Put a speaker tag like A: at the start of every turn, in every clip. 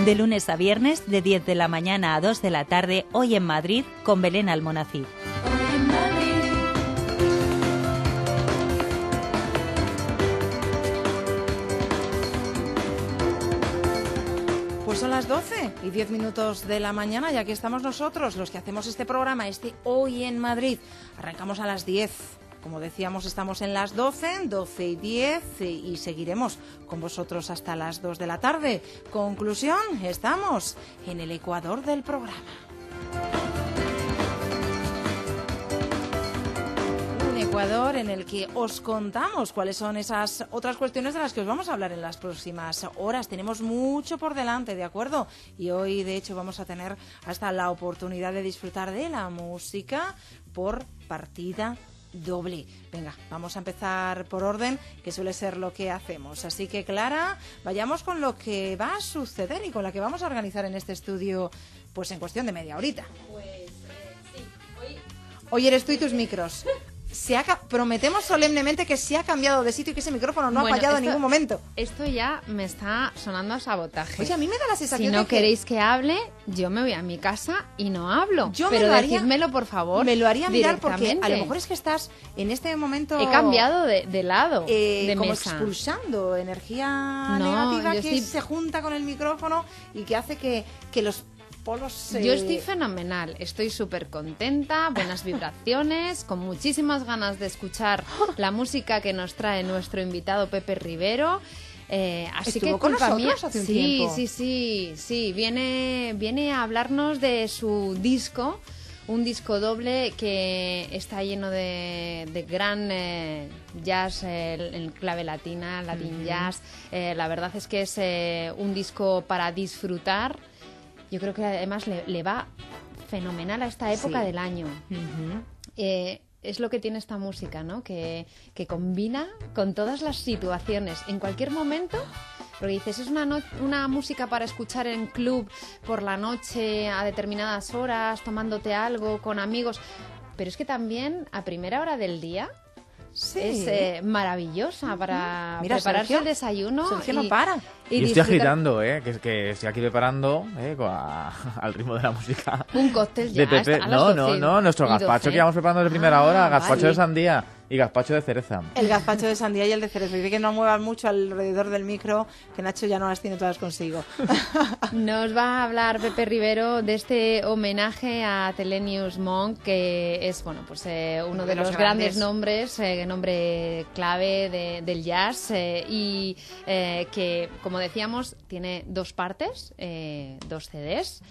A: De lunes a viernes, de 10 de la mañana a 2 de la tarde, hoy en Madrid, con Belén Almonacid.
B: Pues son las 12 y 10 minutos de la mañana y aquí estamos nosotros, los que hacemos este programa, Hoy en Madrid. Arrancamos a las 10. Como decíamos, estamos en las 12 y 10 y seguiremos con vosotros hasta las 2 de la tarde. Conclusión, estamos en el ecuador del programa. Ecuador en el que os contamos cuáles son esas otras cuestiones de las que os vamos a hablar en las próximas horas. Tenemos mucho por delante, ¿de acuerdo? Y hoy, de hecho, vamos a tener hasta la oportunidad de disfrutar de la música por partida doble. Venga, vamos a empezar por orden, que suele ser lo que hacemos. Así que, Clara, vayamos con lo que va a suceder y con la que vamos a organizar en este estudio, pues en cuestión de media horita.
C: Pues sí,
B: Hoy eres tú y tus micros. Prometemos solemnemente que se ha cambiado de sitio y que ese micrófono no ha fallado en ningún momento.
C: Esto ya me está sonando a sabotaje.
B: Oye, a mí me da la sensación
C: si no
B: de que...
C: queréis que hable, yo me voy a mi casa y no hablo.
B: Pero
C: decídmelo, por favor.
B: Me lo haría mirar porque a lo mejor es que estás en este momento...
C: He cambiado de lado, de
B: como
C: mesa.
B: Expulsando energía negativa que se junta con el micrófono y que hace que los...
C: Yo estoy fenomenal, estoy súper contenta, buenas vibraciones, con muchísimas ganas de escuchar la música que nos trae nuestro invitado Pepe Rivero. Así
B: Estuvo
C: que
B: con
C: culpa
B: nosotros
C: mía.
B: hace un tiempo.
C: Sí, viene a hablarnos de su disco, un disco doble que está lleno de gran jazz en clave latina, latin jazz. La verdad es que es un disco para disfrutar. Yo creo que además le va fenomenal a esta época del año. Es lo que tiene esta música, ¿no? Que combina con todas las situaciones, en cualquier momento. Porque dices, es una música para escuchar en club por la noche a determinadas horas, tomándote algo con amigos. Pero es que también a primera hora del día...
B: Sí.
C: Es maravillosa para prepararse
B: Sergio,
C: el desayuno.
B: Sergio no para.
D: Y estoy agitando, que estoy aquí preparando al ritmo de la música.
C: Un cóctel ya.
D: De Pepe. No, nuestro gazpacho que íbamos preparando de primera hora, gazpacho de sandía y gazpacho de cereza.
B: El gazpacho de sandía y el de cereza. Dice que no muevan mucho alrededor del micro, que Nacho ya no las tiene todas consigo.
C: Nos va a hablar Pepe Rivero de este homenaje a Thelonious Monk, que es uno de los grandes nombres, nombre clave del jazz, y que, como decíamos, tiene dos partes, dos CDs.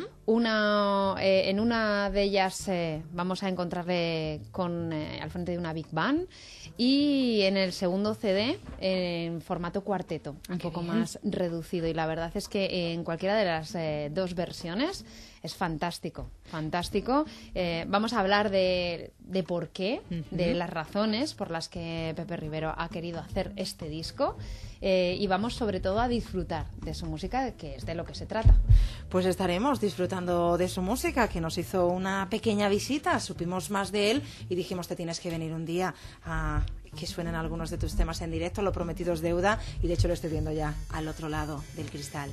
C: En una de ellas vamos a encontrarle al frente de una Big Band, y en el segundo CD en formato cuarteto, un poco más reducido, y la verdad es que en cualquiera de las dos versiones es fantástico. Vamos a hablar de por qué, de las razones por las que Pepe Rivero ha querido hacer este disco, y vamos sobre todo a disfrutar de su música, que es de lo que se trata.
B: Pues estaremos disfrutando de su música, que nos hizo una pequeña visita, supimos más de él y dijimos, te tienes que venir un día a que suenen algunos de tus temas en directo, lo prometido es deuda, y de hecho lo estoy viendo ya al otro lado del cristal.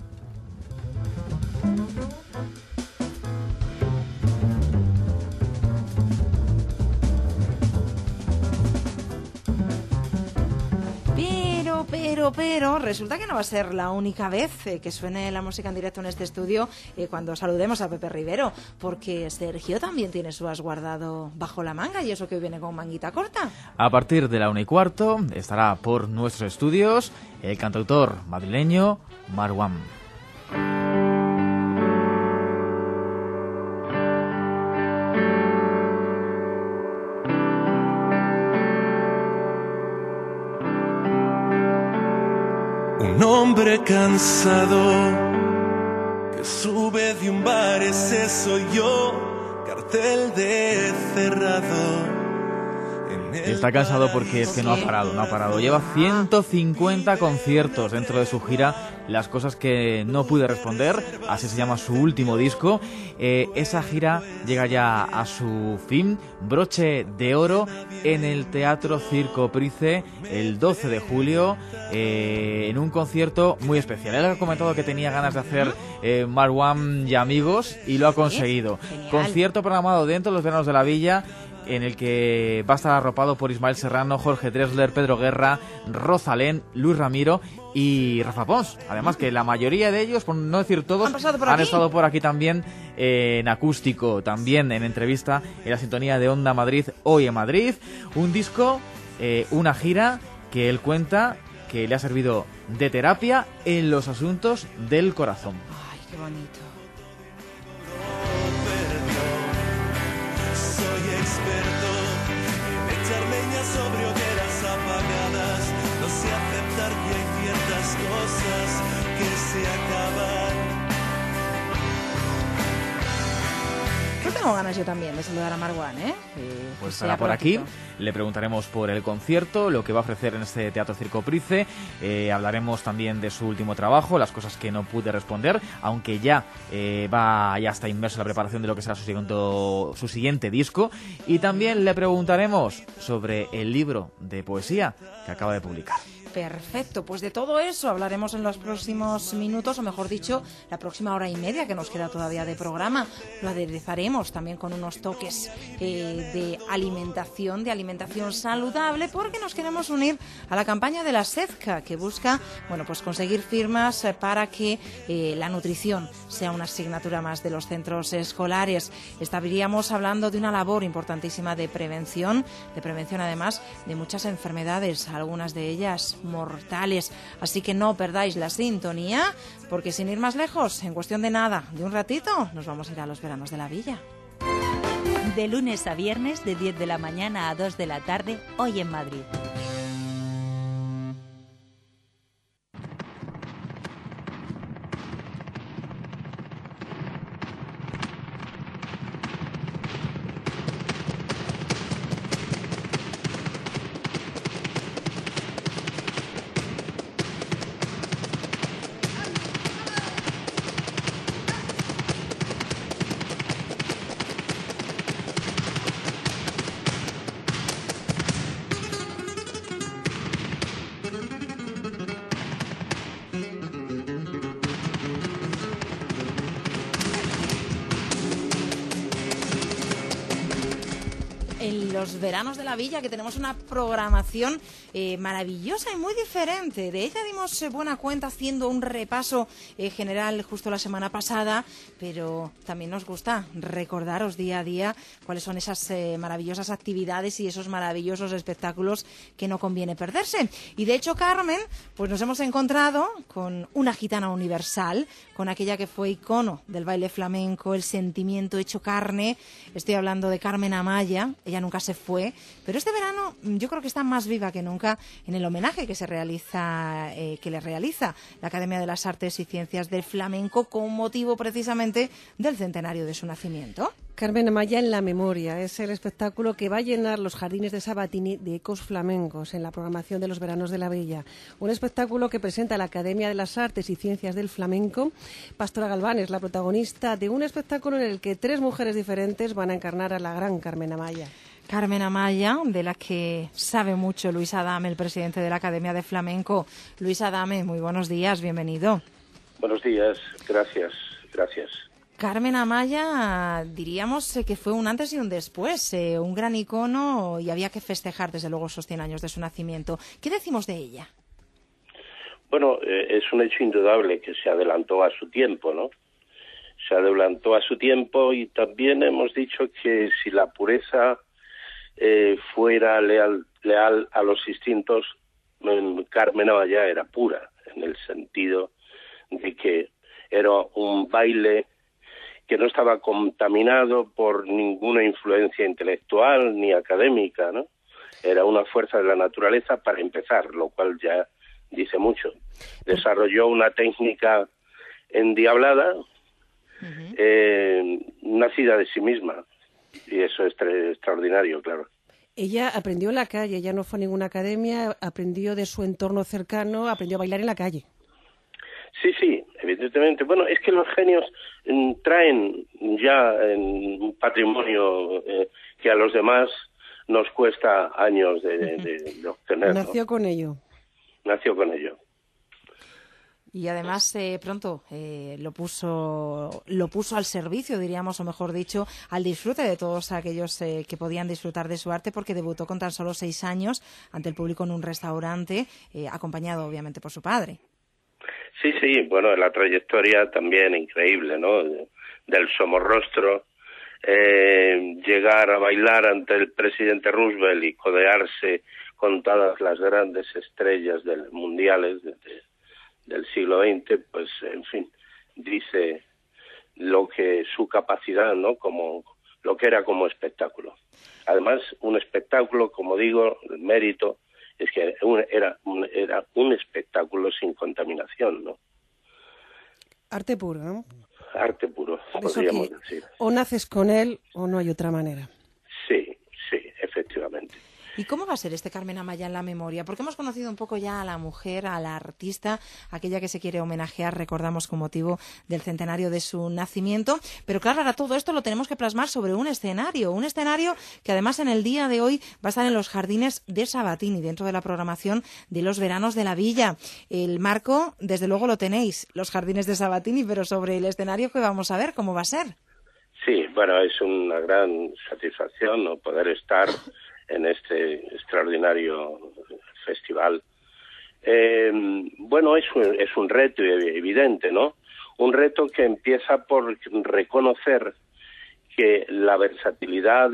B: Pero resulta que no va a ser la única vez que suene la música en directo en este estudio cuando saludemos a Pepe Rivero, porque Sergio también tiene su as guardado bajo la manga, y eso que hoy viene con manguita corta.
D: A partir de la 1:15 estará por nuestros estudios el cantautor madrileño Marwan.
E: Un hombre cansado que sube de un bar, ese soy yo, cartel de cerrado. En
D: Está cansado porque es que no ha parado. Lleva 150 conciertos dentro de su gira Las cosas que no pude responder, así se llama su último disco. Esa gira llega ya a su fin, broche de oro en el Teatro Circo Price el 12 de julio, en un concierto muy especial. Él ha comentado que tenía ganas de hacer Marwan y amigos y lo ha conseguido.
B: Genial.
D: Concierto programado dentro de los veranos de la Villa, en el que va a estar arropado por Ismael Serrano, Jorge Drexler, Pedro Guerra, Rosalén, Luis Ramiro y Rafa Pons. Además que la mayoría de ellos, por no decir todos, han estado por aquí también en acústico, también en entrevista en la sintonía de Onda Madrid, hoy en Madrid. Un disco, una gira que él cuenta que le ha servido de terapia en los asuntos del corazón.
B: Ay, qué bonito.
E: Experto en echar leña sobre hogueras apagadas. No sé aceptar que hay ciertas cosas que se acaban.
B: Pues tengo ganas yo también de saludar a Marwan,
D: Pues estará por aquí. Le preguntaremos por el concierto, lo que va a ofrecer en este Teatro Circo Price. Hablaremos también de su último trabajo, las cosas que no pude responder, aunque ya está inmerso en la preparación de lo que será su siguiente disco. Y también le preguntaremos sobre el libro de poesía que acaba de publicar.
B: Perfecto, pues de todo eso hablaremos en los próximos minutos, o mejor dicho, la próxima hora y media que nos queda todavía de programa. Lo aderezaremos también con unos toques de alimentación saludable, porque nos queremos unir a la campaña de la SEDCA, que busca, pues conseguir firmas para que la nutrición sea una asignatura más de los centros escolares. Estaríamos hablando de una labor importantísima de prevención además de muchas enfermedades, algunas de ellas mortales. Así que no perdáis la sintonía, porque sin ir más lejos, en cuestión de nada, de un ratito, nos vamos a ir a los veranos de la Villa.
A: De lunes a viernes, de 10 de la mañana a 2 de la tarde, hoy en Madrid.
B: En los veranos de la Villa, que tenemos una programación maravillosa y muy diferente. De ella dimos buena cuenta haciendo un repaso general justo la semana pasada, pero también nos gusta recordaros día a día cuáles son esas maravillosas actividades y esos maravillosos espectáculos que no conviene perderse. Y de hecho, Carmen, pues nos hemos encontrado con una gitana universal, con aquella que fue icono del baile flamenco, el sentimiento hecho carne. Estoy hablando de Carmen Amaya. Ella nunca se fue, pero este verano yo creo que está más viva que nunca en el homenaje que le realiza la Academia de las Artes y Ciencias del Flamenco con motivo precisamente del centenario de su nacimiento.
F: Carmen Amaya en la memoria es el espectáculo que va a llenar los jardines de Sabatini de ecos flamencos en la programación de los veranos de la Villa. Un espectáculo que presenta la Academia de las Artes y Ciencias del Flamenco. Pastora Galván es la protagonista de un espectáculo en el que 3 mujeres diferentes van a encarnar a la gran Carmen Amaya.
B: Carmen Amaya, de la que sabe mucho Luis Adame, el presidente de la Academia de Flamenco. Luis Adame, muy buenos días, bienvenido.
G: Buenos días, gracias.
B: Carmen Amaya, diríamos que fue un antes y un después, un gran icono, y había que festejar desde luego esos 100 años de su nacimiento. ¿Qué decimos de ella?
G: Bueno, es un hecho indudable que se adelantó a su tiempo, ¿no? Se adelantó a su tiempo, y también hemos dicho que si la pureza fuera leal a los instintos, Carmen Amaya era pura, en el sentido de que era un baile que no estaba contaminado por ninguna influencia intelectual ni académica, ¿no? Era una fuerza de la naturaleza para empezar, lo cual ya dice mucho. Desarrolló una técnica endiablada, nacida de sí misma, y eso es extraordinario, claro.
F: Ella aprendió en la calle, ella no fue a ninguna academia, aprendió de su entorno cercano, aprendió a bailar en la calle.
G: Sí, evidentemente. Bueno, es que los genios traen ya un patrimonio que a los demás nos cuesta años de obtener.
F: Nació con ello.
G: Nació con ello.
B: Y además pronto lo puso al servicio, diríamos, o mejor dicho, al disfrute de todos aquellos que podían disfrutar de su arte, porque debutó con tan solo 6 años ante el público en un restaurante, acompañado obviamente por su padre.
G: Sí, bueno, la trayectoria también increíble, ¿no? Del Somorrostro, llegar a bailar ante el presidente Roosevelt y codearse con todas las grandes estrellas mundiales del siglo XX, pues, en fin, dice lo que su capacidad, ¿no? Como lo que era como espectáculo. Además, un espectáculo, como digo, el mérito es que era un espectáculo sin contaminación, ¿no?
F: Arte puro, ¿no?
G: Arte puro, podríamos decir.
F: O naces con él o no hay otra manera.
G: Sí, efectivamente.
B: ¿Y cómo va a ser este Carmen Amaya en la memoria? Porque hemos conocido un poco ya a la mujer, a la artista, aquella que se quiere homenajear, recordamos, con motivo del centenario de su nacimiento. Pero claro, ahora todo esto lo tenemos que plasmar sobre un escenario que además en el día de hoy va a estar en los jardines de Sabatini, dentro de la programación de los veranos de la Villa. El marco, desde luego lo tenéis, los jardines de Sabatini, pero sobre el escenario, ¿qué vamos a ver? ¿Cómo va a ser? Sí, bueno, es una gran satisfacción, ¿no?, poder estar en este extraordinario festival.
G: Bueno, es un reto evidente, ¿no? Un reto que empieza por reconocer que la versatilidad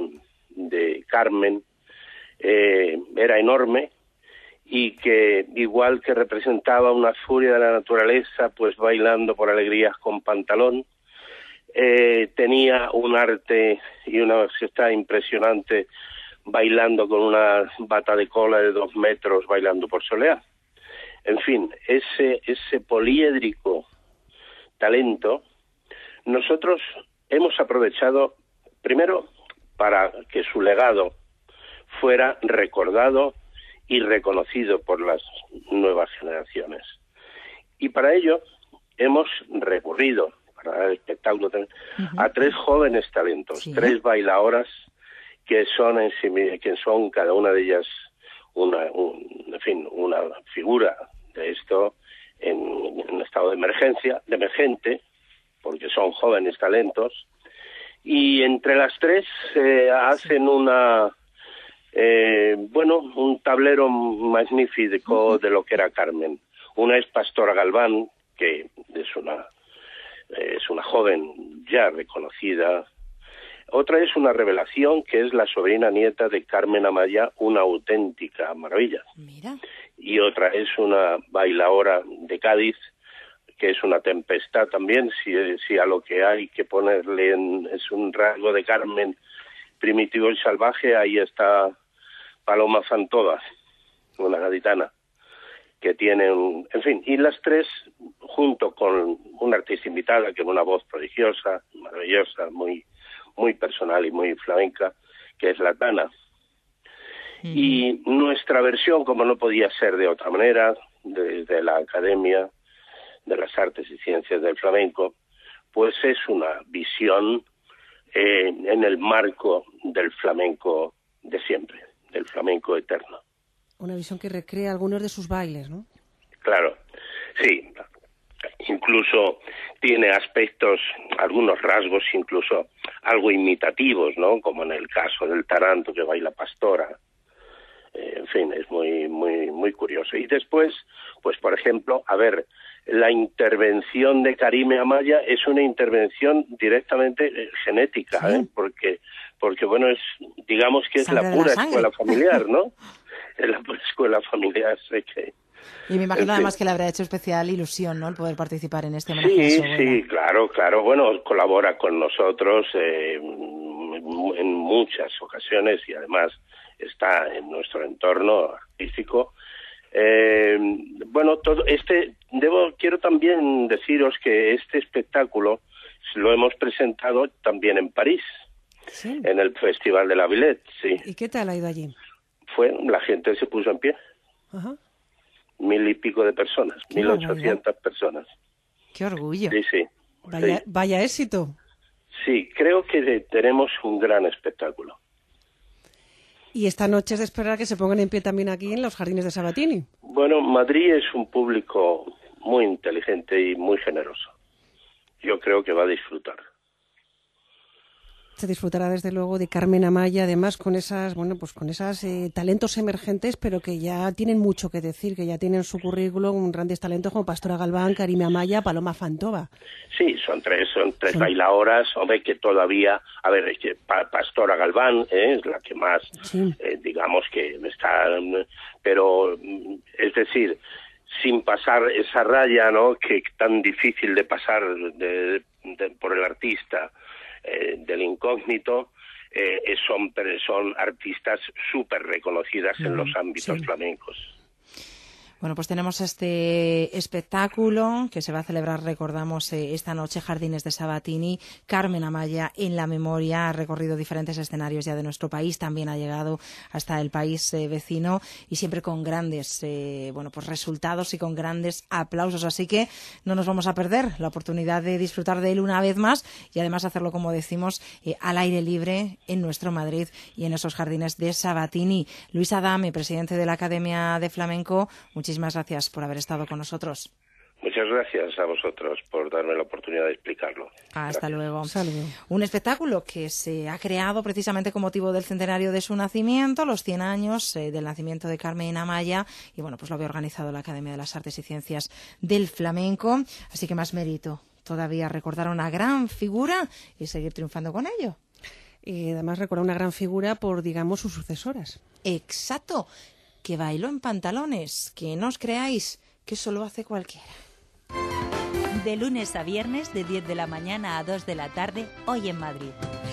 G: de Carmen era enorme y que, igual que representaba una furia de la naturaleza, pues bailando por alegrías con pantalón, tenía un arte y una gesta impresionante bailando con una bata de cola de 2 metros, bailando por soleá. En fin, ese poliédrico talento, nosotros hemos aprovechado primero para que su legado fuera recordado y reconocido por las nuevas generaciones. Y para ello hemos recurrido, para dar espectáculo también, a 3 jóvenes talentos, ¿sí?, 3 bailadoras que son cada una de ellas una figura de esto en un estado de emergente, porque son jóvenes talentos, y entre las 3 hacen un tablero magnífico de lo que era Carmen. Una es Pastora Galván, que es una joven ya reconocida. Otra es una revelación, que es la sobrina nieta de Carmen Amaya, una auténtica maravilla.
B: Mira.
G: Y otra es una bailaora de Cádiz, que es una tempestad también, si a lo que hay que ponerle es un rasgo de Carmen primitivo y salvaje, ahí está Paloma Fantova, una gaditana, que tiene en fin, y las 3, junto con una artista invitada, que es una voz prodigiosa, maravillosa, muy personal y muy flamenca, que es la Tana. Y nuestra versión, como no podía ser de otra manera, desde la Academia de las Artes y Ciencias del Flamenco, pues es una visión en el marco del flamenco de siempre, del flamenco eterno.
F: Una visión que recrea algunos de sus bailes, ¿no?
G: Claro, sí. Incluso tiene aspectos, algunos rasgos incluso algo imitativos, ¿no? Como en el caso del taranto que baila Pastora. En fin, es muy curioso. Y después, pues por ejemplo, la intervención de Karime Amaya es una intervención directamente genética, ¿sí?, porque bueno, digamos que es la pura escuela familiar, ¿no? Es la pura escuela familiar, sé que...
B: Y me imagino además que le habrá hecho especial ilusión, ¿no?, el poder participar en este homenaje.
G: Sí, claro. Bueno, colabora con nosotros en muchas ocasiones y además está en nuestro entorno artístico. Quiero también deciros que este espectáculo lo hemos presentado también en París.
F: Sí.
G: en el Festival de la Villette, sí.
F: ¿Y qué tal ha ido allí?
G: La gente se puso en pie,
F: Ajá.
G: 1.000 y pico de personas,
F: Qué
G: 1.800 personas.
B: Qué orgullo.
G: Sí, sí.
F: Vaya,
G: Sí.
F: vaya éxito.
G: Sí, creo que tenemos un gran espectáculo.
F: Y esta noche es de esperar que se pongan en pie también aquí en los Jardines de Sabatini.
G: Bueno, Madrid es un público muy inteligente y muy generoso. Yo creo que va a disfrutar.
F: Se disfrutará desde luego de Carmen Amaya, además con esas, bueno, pues con esas talentos emergentes, pero que ya tienen mucho que decir, que ya tienen en su currículum grandes talentos como Pastora Galván, Karime Amaya, Paloma Fantova.
G: Sí, son tres bailadoras, hombre, que todavía, a ver, es que Pastora Galván es la que más,
F: Sí.
G: digamos que está, pero es decir, sin pasar esa raya, ¿no?, que tan difícil de pasar por el artista, del incógnito, son artistas súper reconocidas en los ámbitos flamencos.
B: Bueno, pues tenemos este espectáculo que se va a celebrar, recordamos, esta noche, Jardines de Sabatini. Carmen Amaya en la memoria, ha recorrido diferentes escenarios ya de nuestro país, también ha llegado hasta el país vecino y siempre con grandes pues resultados y con grandes aplausos. Así que no nos vamos a perder la oportunidad de disfrutar de él una vez más y además hacerlo, como decimos, al aire libre en nuestro Madrid y en esos Jardines de Sabatini. Luis Adame, presidente de la Academia de Flamenco, muchísimas gracias por haber estado con nosotros.
G: Muchas gracias a vosotros por darme la oportunidad de explicarlo.
B: Hasta luego.
F: Saludo.
B: Un espectáculo que se ha creado precisamente con motivo del centenario de su nacimiento, los 100 años del nacimiento de Carmen Amaya, y bueno, pues lo había organizado la Academia de las Artes y Ciencias del Flamenco, así que más mérito todavía recordar una gran figura y seguir triunfando con ello.
F: Y además recordar una gran figura por, digamos, sus sucesoras.
B: Exacto, que bailó en pantalones, que no os creáis que eso lo hace cualquiera.
A: De lunes a viernes, de 10 de la mañana a 2 de la tarde, hoy en Madrid.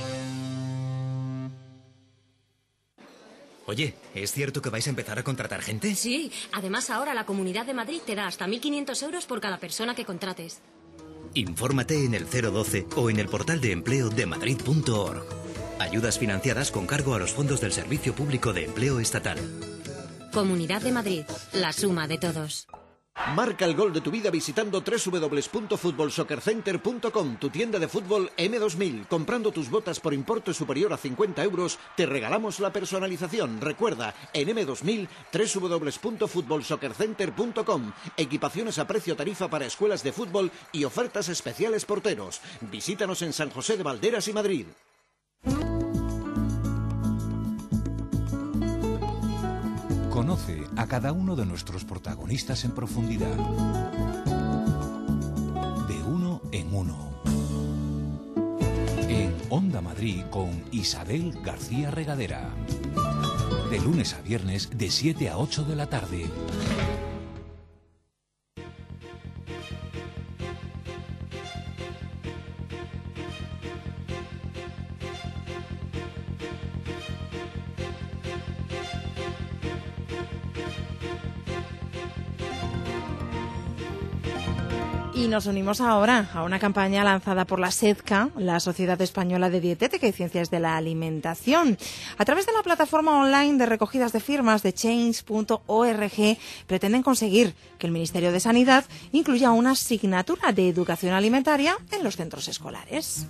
H: Oye, ¿es cierto que vais a empezar a contratar gente?
I: Sí, además ahora la Comunidad de Madrid te da hasta 1.500 euros por cada persona que contrates.
H: Infórmate en el 012 o en el portal de empleo de madrid.org. Ayudas financiadas con cargo a los fondos del Servicio Público de Empleo Estatal.
I: Comunidad de Madrid, la suma de todos.
J: Marca el gol de tu vida visitando www.futbolsoccercenter.com, tu tienda de fútbol M2000. Comprando tus botas por importe superior a 50 euros, te regalamos la personalización. Recuerda, en M2000, www.futbolsoccercenter.com. Equipaciones a precio tarifa para escuelas de fútbol y ofertas especiales porteros. Visítanos en San José de Valderas y Madrid.
K: Conoce a cada uno de nuestros protagonistas en profundidad. De uno en uno. En Onda Madrid con Isabel García Regadera. De lunes a viernes de 7 a 8 de la tarde.
B: Y nos unimos ahora a una campaña lanzada por la SEDCA, la Sociedad Española de Dietética y Ciencias de la Alimentación. A través de la plataforma online de recogidas de firmas de change.org pretenden conseguir que el Ministerio de Sanidad incluya una asignatura de educación alimentaria en los centros escolares.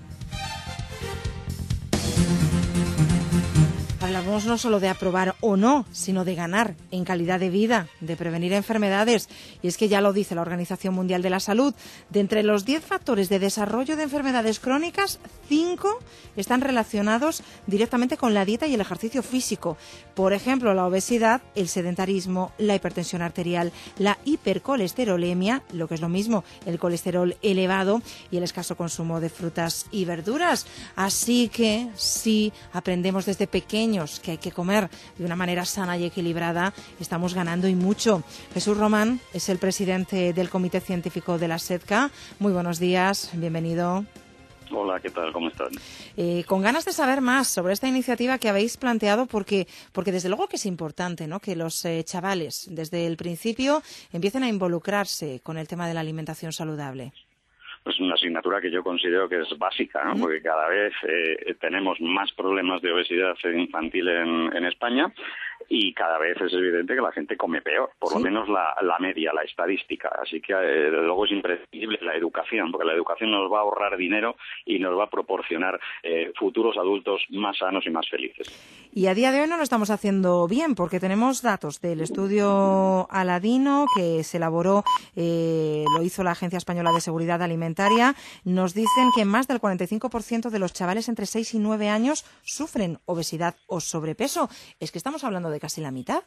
B: Hablamos no solo de aprobar o no, sino de ganar en calidad de vida, de prevenir enfermedades. Y es que ya lo dice la Organización Mundial de la Salud, de entre los 10 factores de desarrollo de enfermedades crónicas, 5 están relacionados directamente con la dieta y el ejercicio físico. Por ejemplo, la obesidad, el sedentarismo, la hipertensión arterial, la hipercolesterolemia, lo que es lo mismo, el colesterol elevado y el escaso consumo de frutas y verduras. Así que si aprendemos desde pequeños que hay que comer de una manera sana y equilibrada, estamos ganando y mucho. Jesús Román es el presidente del Comité Científico de la SEDCA. Muy buenos días, bienvenido.
L: Hola, ¿qué tal? ¿Cómo están?
B: Con ganas de saber más sobre esta iniciativa que habéis planteado, porque desde luego que es importante, ¿no?, que los chavales desde el principio empiecen a involucrarse con el tema de la alimentación saludable.
L: pues una asignatura que yo considero que es básica, ¿no? Porque cada vez tenemos más problemas de obesidad infantil en España y cada vez es evidente que la gente come peor, por lo menos la media, la estadística. Así que desde luego es imprescindible la educación, porque la educación nos va a ahorrar dinero y nos va a proporcionar futuros adultos más sanos y más felices.
B: Y a día de hoy no lo estamos haciendo bien, porque tenemos datos del estudio Aladino que se elaboró, lo hizo la Agencia Española de Seguridad Alimentaria. Nos dicen que más del 45% de los chavales entre 6 y 9 años sufren obesidad o sobrepeso. Es que estamos hablando de casi la mitad.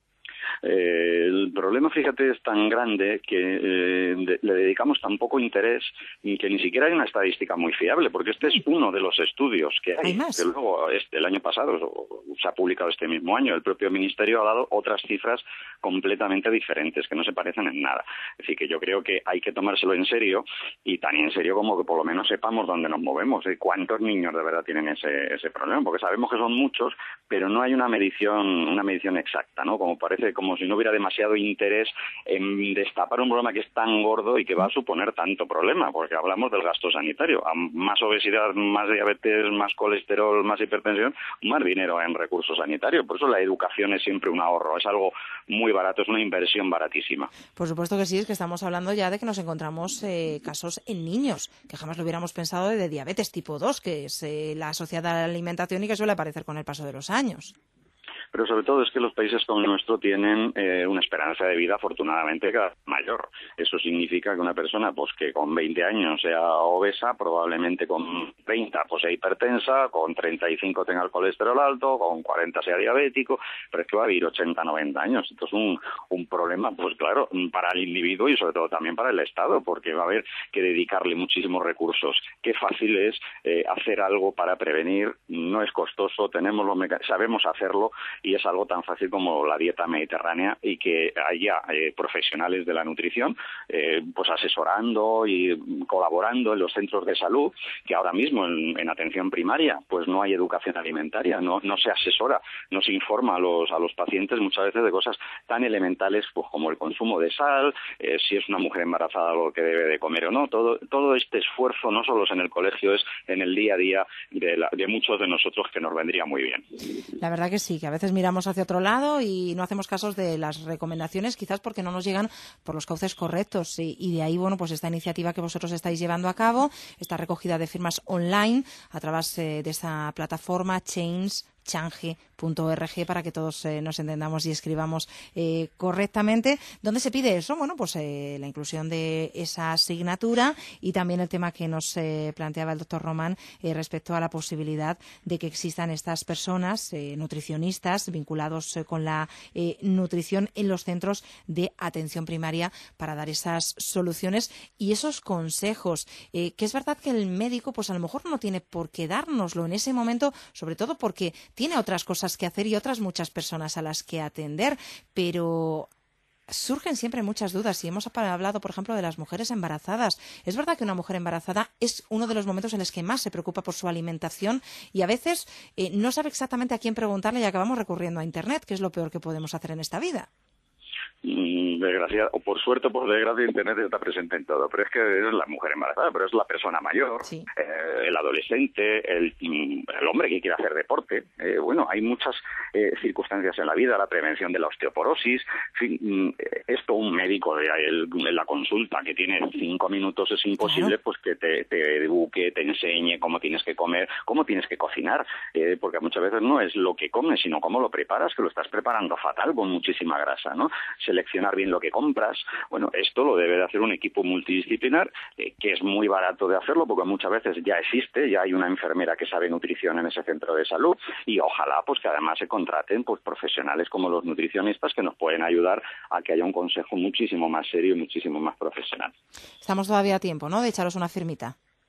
L: El problema, fíjate, es tan grande que le dedicamos tan poco interés y que ni siquiera hay una estadística muy fiable, porque este es uno de los estudios que hay. Que luego, el año pasado, se ha publicado este mismo año, el propio Ministerio ha dado otras cifras completamente diferentes, que no se parecen en nada. Es decir, que yo creo que hay que tomárselo en serio, y tan en serio como que por lo menos sepamos dónde nos movemos, cuántos niños de verdad tienen ese problema, porque sabemos que son muchos, pero no hay una medición exacta, ¿no? Como si no hubiera demasiado interés en destapar un problema que es tan gordo y que va a suponer tanto problema, porque hablamos del gasto sanitario. A más obesidad, más diabetes, más colesterol, más hipertensión, más dinero en recursos sanitarios. Por eso la educación es siempre un ahorro, es algo muy barato, es una inversión baratísima.
B: Por supuesto que sí, es que estamos hablando ya de que nos encontramos casos en niños, que jamás lo hubiéramos pensado, de diabetes tipo 2, que es la asociada a la alimentación y que suele aparecer con el paso de los años.
L: Pero sobre todo es que los países como el nuestro tienen una esperanza de vida afortunadamente cada vez mayor. Eso significa que una persona pues que con 20 años sea obesa, probablemente con 30 pues sea hipertensa, con 35 tenga el colesterol alto, con 40 sea diabético, pero es que va a vivir 80, 90 años. Esto es un problema, pues claro, para el individuo y sobre todo también para el Estado, porque va a haber que dedicarle muchísimos recursos. Qué fácil es hacer algo para prevenir, no es costoso, sabemos hacerlo, y es algo tan fácil como la dieta mediterránea, y que haya profesionales de la nutrición pues asesorando y colaborando en los centros de salud, que ahora mismo en atención primaria pues no hay educación alimentaria, no se asesora, no se informa a los pacientes muchas veces de cosas tan elementales pues como el consumo de sal, si es una mujer embarazada lo que debe de comer o no. Todo este esfuerzo no solo es en el colegio, es en el día a día de muchos de nosotros, que nos vendría muy bien.
B: La verdad que sí, que a veces miramos hacia otro lado y no hacemos casos de las recomendaciones, quizás porque no nos llegan por los cauces correctos, y de ahí, bueno, pues esta iniciativa que vosotros estáis llevando a cabo, esta recogida de firmas online a través de esta plataforma change.org, para que todos nos entendamos y escribamos correctamente. ¿Dónde se pide eso? Bueno, pues la inclusión de esa asignatura, y también el tema que nos planteaba el doctor Román respecto a la posibilidad de que existan estas personas nutricionistas vinculados con la nutrición en los centros de atención primaria, para dar esas soluciones y esos consejos, que es verdad que el médico pues a lo mejor no tiene por qué dárnoslo en ese momento, sobre todo porque tiene otras cosas que hacer y otras muchas personas a las que atender, pero surgen siempre muchas dudas, y hemos hablado, por ejemplo, de las mujeres embarazadas. Es verdad que una mujer embarazada es uno de los momentos en los que más se preocupa por su alimentación, y a veces no sabe exactamente a quién preguntarle y acabamos recurriendo a Internet, que es lo peor que podemos hacer en esta vida.
L: Desgracia, o por suerte o por desgracia, Internet está presente en todo, pero es que es la mujer embarazada, pero es la persona mayor, el adolescente, el hombre que quiere hacer deporte. Bueno, hay muchas circunstancias en la vida, la prevención de la osteoporosis. En fin, esto un médico en la consulta que tiene 5 minutos es imposible, pues que te eduque, te enseñe cómo tienes que comer, cómo tienes que cocinar, porque muchas veces no es lo que comes, sino cómo lo preparas, que lo estás preparando fatal, con muchísima grasa, ¿no? Seleccionar bien lo que compras. Bueno, esto lo debe de hacer un equipo multidisciplinar, que es muy barato de hacerlo, porque muchas veces ya existe, ya hay una enfermera que sabe nutrición en ese centro de salud, y ojalá pues que además se contraten pues profesionales como los nutricionistas, que nos pueden ayudar a que haya un consejo muchísimo más serio y muchísimo más profesional.
B: Estamos todavía a tiempo, ¿no?, de echaros una firmita.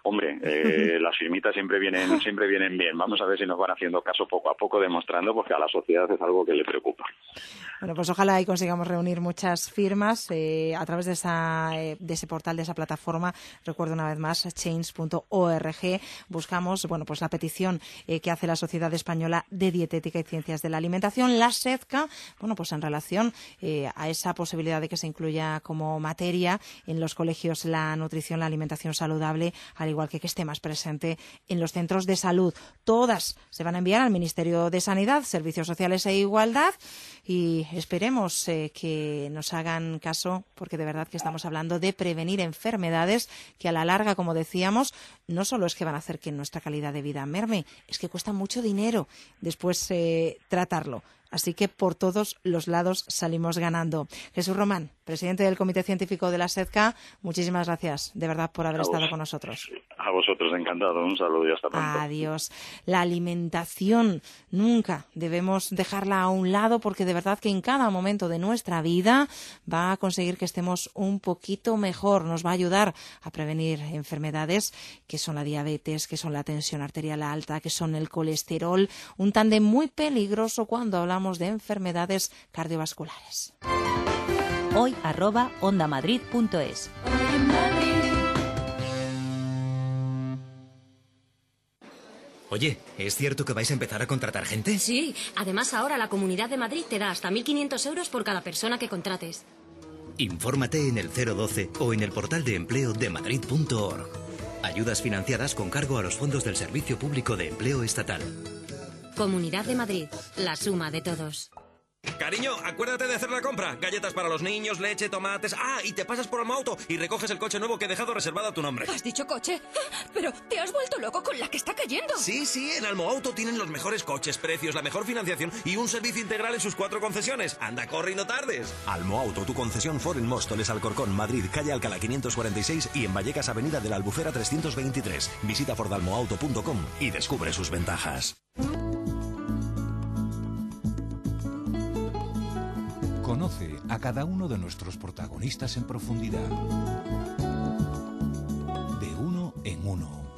L: Hombre, las firmitas siempre vienen bien. Vamos a ver si nos van haciendo caso poco a poco, demostrando porque a la sociedad es algo que le preocupa.
B: Bueno, pues ojalá y consigamos reunir muchas firmas a través de ese portal, de esa plataforma. Recuerdo una vez más, change.org. Buscamos, bueno, pues la petición que hace la Sociedad Española de Dietética y Ciencias de la Alimentación, la SEDCA, bueno, pues en relación a esa posibilidad de que se incluya como materia en los colegios la nutrición, la alimentación saludable, al igual que esté más presente en los centros de salud. Todas se van a enviar al Ministerio de Sanidad, Servicios Sociales e Igualdad, y esperemos que nos hagan caso, porque de verdad que estamos hablando de prevenir enfermedades que a la larga, como decíamos, no solo es que van a hacer que nuestra calidad de vida merme, es que cuesta mucho dinero después tratarlo. Así que por todos los lados salimos ganando. Jesús Román, presidente del Comité Científico de la SEDCA, muchísimas gracias de verdad por haber estado con nosotros.
L: A vosotros, encantado. Un saludo y hasta pronto.
B: Adiós. La alimentación nunca debemos dejarla a un lado, porque de verdad que en cada momento de nuestra vida va a conseguir que estemos un poquito mejor. Nos va a ayudar a prevenir enfermedades que son la diabetes, que son la tensión arterial alta, que son el colesterol. Un tándem muy peligroso cuando hablamos de enfermedades cardiovasculares.
A: Hoy @ondamadrid.es.
H: Oye, ¿es cierto que vais a empezar a contratar gente?
I: Sí, además ahora la Comunidad de Madrid te da hasta 1.500 euros por cada persona que contrates.
H: Infórmate en el 012 o en el portal de empleo de madrid.org. Ayudas financiadas con cargo a los fondos del Servicio Público de Empleo Estatal.
I: Comunidad de Madrid, la suma de todos.
M: Cariño, acuérdate de hacer la compra. Galletas para los niños, leche, tomates... Ah, y te pasas por Almoauto y recoges el coche nuevo que he dejado reservado a tu nombre.
N: ¿Has dicho coche? Pero te has vuelto loco con la que está cayendo.
M: Sí, en Almoauto tienen los mejores coches, precios, la mejor financiación y un servicio integral en sus 4 concesiones. Anda, corre y no tardes.
O: Almoauto, tu concesión Ford en Móstoles, Alcorcón, Madrid, calle Alcalá 546 y en Vallecas, avenida de la Albufera 323. Visita fordalmoauto.com y descubre sus ventajas.
K: Conoce a cada uno de nuestros protagonistas en profundidad. De uno en uno.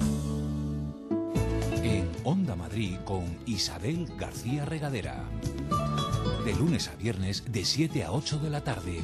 K: En Onda Madrid con Isabel García Regadera. De lunes a viernes de 7 a 8 de la tarde.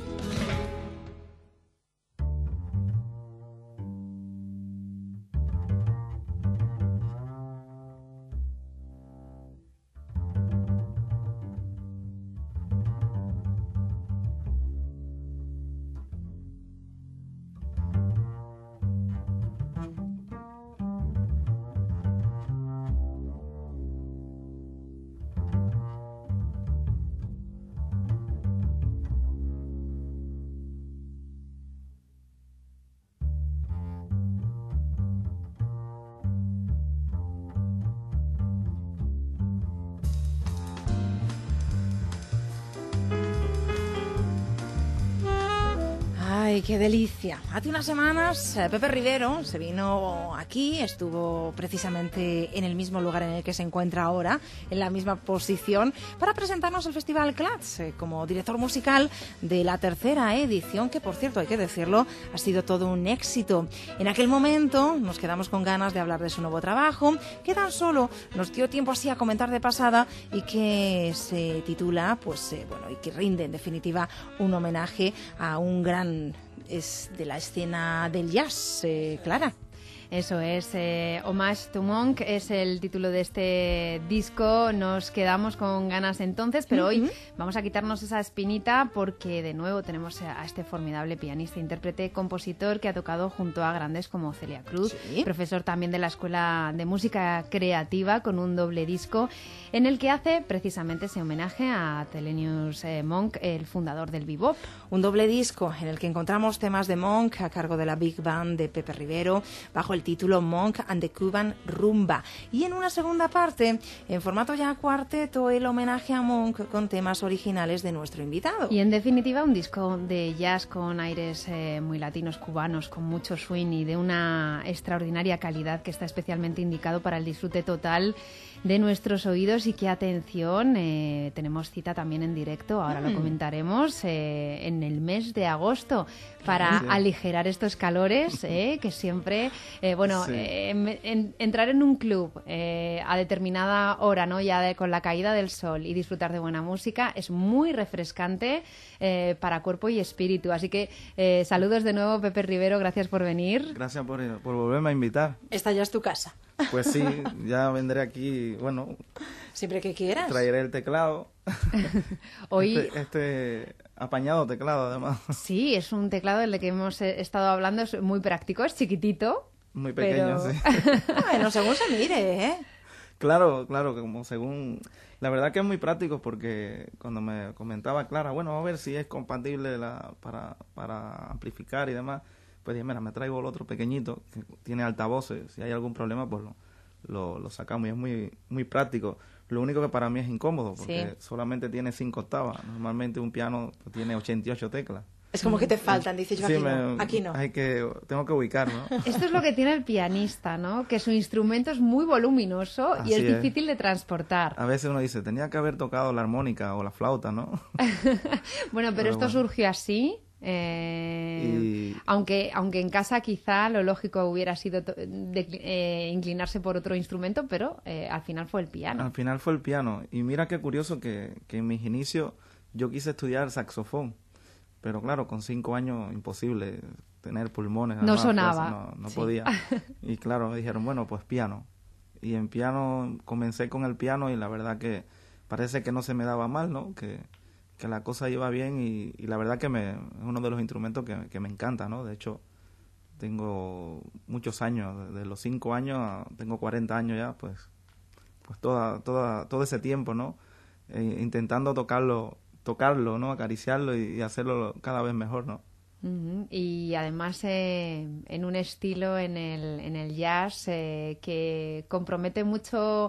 B: ¡Ay, qué delicia! Hace unas semanas Pepe Rivero se vino aquí, estuvo precisamente en el mismo lugar en el que se encuentra ahora, en la misma posición, para presentarnos el Festival Clats como director musical de la 3ª edición, que por cierto, hay que decirlo, ha sido todo un éxito. En aquel momento nos quedamos con ganas de hablar de su nuevo trabajo, que tan solo nos dio tiempo así a comentar de pasada y que se titula, y que rinde en definitiva un homenaje a un gran de la escena del jazz, Clara.
C: Eso es, Homage to Monk es el título de este disco. Nos quedamos con ganas entonces, pero hoy vamos a quitarnos esa espinita porque de nuevo tenemos a este formidable pianista, intérprete, compositor que ha tocado junto a grandes como Celia Cruz, profesor también de la Escuela de Música Creativa, con un doble disco en el que hace precisamente ese homenaje a Thelonious Monk, el fundador del bebop.
B: Un doble disco en el que encontramos temas de Monk a cargo de la Big Band de Pepe Rivero, bajo el título Monk and the Cuban Rumba, y en una segunda parte, en formato ya cuarteto, el homenaje a Monk con temas originales de nuestro invitado.
C: Y en definitiva un disco de jazz con aires muy latinos, cubanos, con mucho swing y de una extraordinaria calidad que está especialmente indicado para el disfrute total de nuestros oídos y que, atención, tenemos cita también en directo, ahora lo comentaremos, en el mes de agosto para aligerar estos calores, que siempre, entrar en un club a determinada hora, ¿no? Ya con la caída del sol y disfrutar de buena música es muy refrescante para cuerpo y espíritu. Así que saludos de nuevo, Pepe Rivero, gracias por venir.
P: Gracias por volverme a invitar.
B: Esta ya es tu casa.
P: Pues sí, ya vendré aquí,
B: siempre que quieras.
P: Traeré el teclado.
C: Hoy
P: este apañado teclado, además.
C: Sí, es un teclado del que hemos estado hablando, es muy práctico, es chiquitito.
P: Muy pequeño, sí.
B: Bueno, según se mire, ¿eh?
P: Claro, como según... La verdad que es muy práctico porque cuando me comentaba Clara, vamos a ver si es compatible para amplificar y demás, pues dije, mira, me traigo el otro pequeñito que tiene altavoces, si hay algún problema pues lo sacamos y es muy, muy práctico. Lo único que para mí es incómodo porque solamente tiene 5 octavas, normalmente un piano tiene 88 teclas.
B: Es como que te faltan, dices yo, aquí no.
P: Tengo que ubicar, ¿no?
C: Esto es lo que tiene el pianista, ¿no? Que su instrumento es muy voluminoso y es difícil de transportar.
P: A veces uno dice, tenía que haber tocado la armónica o la flauta, ¿no?
C: Bueno, pero esto surgió así. Aunque en casa quizá lo lógico hubiera sido inclinarse por otro instrumento, pero al final fue el piano.
P: Al final fue el piano. Y mira qué curioso que en mis inicios yo quise estudiar saxofón. Pero claro, con 5 años imposible tener pulmones.
C: No sonaba.
P: No podía. Y claro, me dijeron, pues piano. Y en piano comencé con el piano y la verdad que parece que no se me daba mal, ¿no? Que la cosa iba bien y la verdad que es uno de los instrumentos que me encanta, ¿no? De hecho, tengo muchos años, desde los 5 años, tengo 40 años ya, pues todo ese tiempo, ¿no? Intentando tocarlo, ¿no? Acariciarlo y hacerlo cada vez mejor, ¿no?
C: Y además en un estilo en el jazz que compromete mucho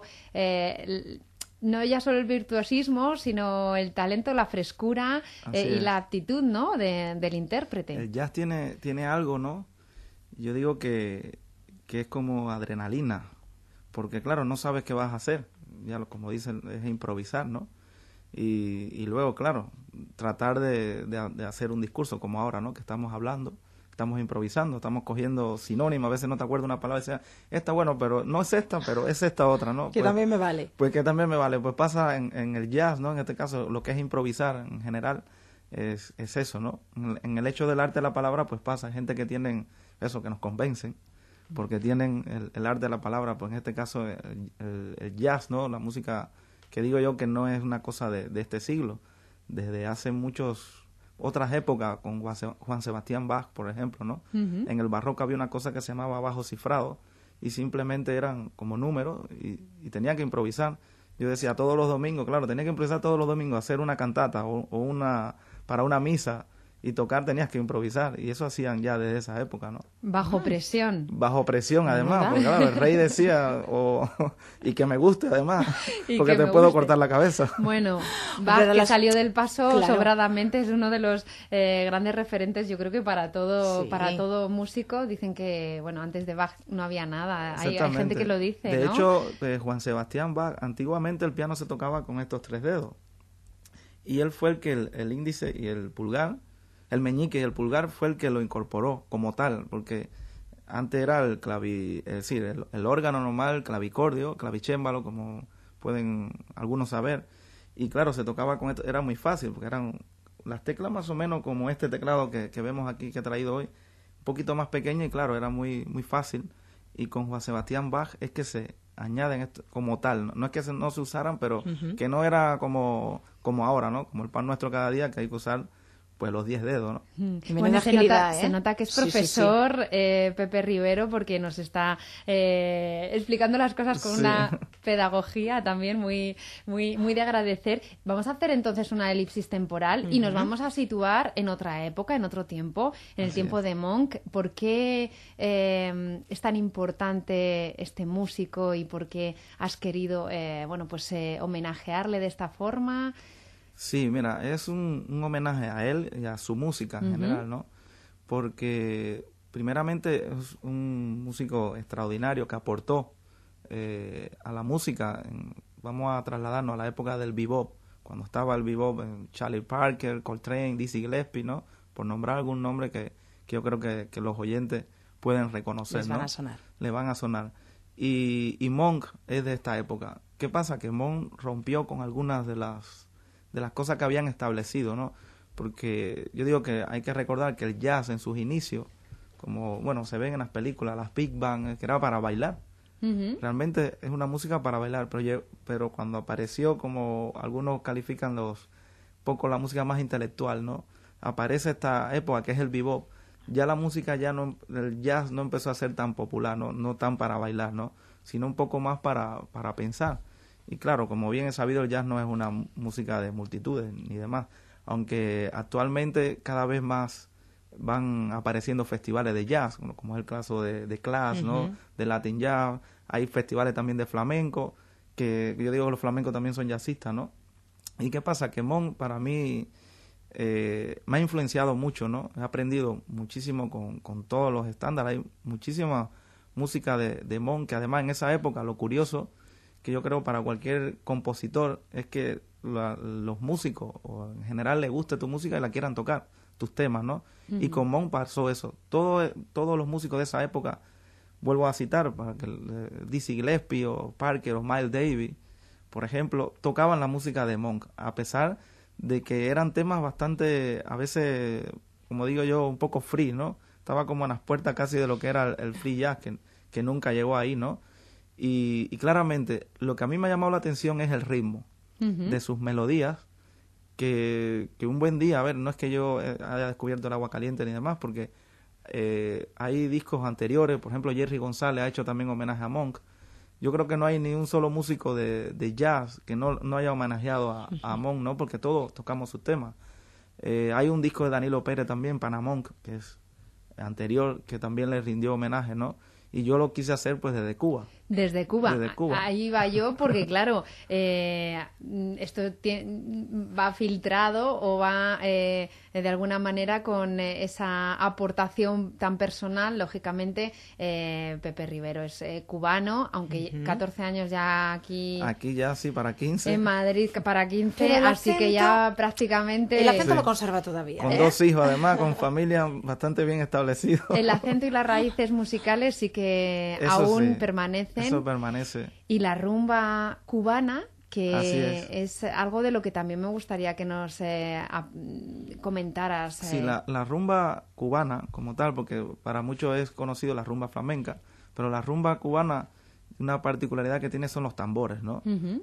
C: no ya solo el virtuosismo, sino el talento, la frescura y la aptitud, ¿no? del intérprete.
P: El jazz tiene algo, ¿no? Yo digo que es como adrenalina, porque claro, no sabes qué vas a hacer, ya como dicen, es improvisar, ¿no? Y luego, claro, tratar de hacer un discurso como ahora, ¿no? Que estamos hablando, estamos improvisando, estamos cogiendo sinónimos, a veces no te acuerdas una palabra y dices, esta pero no es esta, pero es esta otra, ¿no?
B: Que también me vale.
P: Pues que también me vale. Pues pasa en el jazz, ¿no? En este caso, lo que es improvisar en general es eso, ¿no? En el hecho del arte de la palabra, pues pasa, hay gente que tienen eso, que nos convencen, porque tienen el arte de la palabra, pues en este caso el jazz, ¿no? La música que digo yo que no es una cosa de este siglo, desde hace otras épocas, con Juan Sebastián Bach, por ejemplo, ¿no? En el barroco había una cosa que se llamaba bajo cifrado y simplemente eran como números y tenía que improvisar. Yo decía todos los domingos, claro, tenía que improvisar todos los domingos, hacer una cantata o para una misa y tocar tenías que improvisar y eso hacían ya desde esa época, ¿no?
C: Bajo presión.
P: Bajo presión, además, porque claro, el rey decía y que me guste además, porque te puedo cortar la cabeza.
C: Bueno, Bach, que salió del paso sobradamente, es uno de los grandes referentes, yo creo que para todo músico. Dicen que, antes de Bach no había nada, hay gente que lo dice,
P: de
C: ¿no?
P: hecho, Juan Sebastián Bach, antiguamente el piano se tocaba con estos 3 dedos y él fue el que el índice y el pulgar, el meñique y el pulgar fue el que lo incorporó como tal, porque antes era el órgano normal, clavicordio, clavicémbalo, como pueden algunos saber, y claro, se tocaba con esto, era muy fácil, porque eran las teclas más o menos como este teclado que vemos aquí, que he traído hoy, un poquito más pequeño, y claro, era muy, muy fácil, y con Juan Sebastián Bach es que se añaden esto como tal, no es que no se usaran, pero que no era como ahora, ¿no? Como el pan nuestro cada día, que hay que usar pues los 10 dedos, ¿no?
C: Bueno, se nota que es profesor, Pepe Rivero, porque nos está explicando las cosas con una pedagogía también muy, muy, muy de agradecer. Vamos a hacer entonces una elipsis temporal y nos vamos a situar en otra época, en otro tiempo, en el tiempo de Monk. ¿Por qué es tan importante este músico y por qué has querido homenajearle de esta forma?
P: Sí, mira, es un homenaje a él y a su música en general, ¿no? Porque primeramente es un músico extraordinario que aportó a la música, vamos a trasladarnos a la época del bebop, cuando estaba el bebop, Charlie Parker, Coltrane, Dizzy Gillespie, ¿no? Por nombrar algún nombre que yo creo que los oyentes pueden reconocer,
B: Les van
P: ¿no?
B: a sonar.
P: Le van a sonar. Y Monk es de esta época. ¿Qué pasa? Que Monk rompió con algunas de las cosas que habían establecido, ¿no? Porque yo digo que hay que recordar que el jazz en sus inicios, como, bueno, se ven en las películas, las big band, que era para bailar. Realmente es una música para bailar, pero cuando apareció, como algunos califican poco la música más intelectual, ¿no? Aparece esta época que es el bebop. Ya la música el jazz no empezó a ser tan popular, no tan para bailar, ¿no? Sino un poco más para pensar. Y claro, como bien he sabido, el jazz no es una música de multitudes ni demás, aunque actualmente cada vez más van apareciendo festivales de jazz, como es el caso de Clash, ¿no? De Latin Jazz. Hay festivales también de flamenco, que yo digo que los flamencos también son jazzistas, ¿no? ¿Y qué pasa? Que Monk para mí me ha influenciado mucho, ¿no? He aprendido muchísimo con todos los estándares. Hay muchísima música de Monk, que además en esa época, lo curioso, que yo creo para cualquier compositor, es que los músicos, o en general, les guste tu música y la quieran tocar, tus temas, ¿no? Y con Monk pasó eso. Todos los músicos de esa época, vuelvo a citar, para que Dizzy Gillespie o Parker o Miles Davis, por ejemplo, tocaban la música de Monk, a pesar de que eran temas bastante, a veces, como digo yo, un poco free, ¿no? Estaba como en las puertas casi de lo que era el free jazz, que nunca llegó ahí, ¿no? Y claramente, lo que a mí me ha llamado la atención es el ritmo de sus melodías, que un buen día, a ver, no es que yo haya descubierto el agua caliente ni demás, porque hay discos anteriores, por ejemplo, Jerry González ha hecho también homenaje a Monk. Yo creo que no hay ni un solo músico de jazz que no haya homenajeado a Monk, ¿no? Porque todos tocamos sus temas. Hay un disco de Danilo Pérez también, Panamonk, que es anterior, que también le rindió homenaje, ¿no? Y yo lo quise hacer pues desde Cuba.
C: Desde Cuba.
P: Desde Cuba.
C: Ahí va yo porque, claro, esto va filtrado o va de alguna manera con esa aportación tan personal. Lógicamente, Pepe Rivero es cubano, aunque 14 años ya aquí...
P: Aquí ya sí, para 15.
C: En Madrid para 15,
B: Pero
C: así que ya prácticamente...
B: El acento lo conserva todavía.
P: Con 2 hijos, además, con familia bastante bien establecido.
C: El acento y las raíces musicales sí que
P: Eso
C: aún
P: sí,
C: permanecen.
P: eso permanece.
C: Y la rumba cubana, que
P: Así
C: es algo de lo que también me gustaría que nos comentaras.
P: Sí, la rumba cubana como tal, porque para muchos es conocido la rumba flamenca, pero la rumba cubana, una particularidad que tiene son los tambores, ¿no?